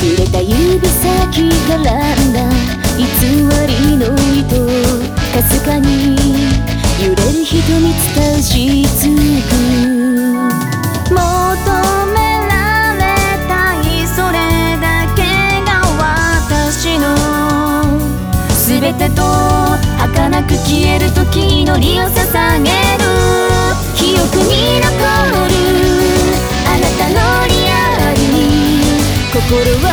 触れた指先からんだ偽りの糸、かすかに揺れる瞳伝うしつく、求められたいそれだけが私の全てと儚く消える時祈りを捧げる。記憶に残るあなたのリアルに心は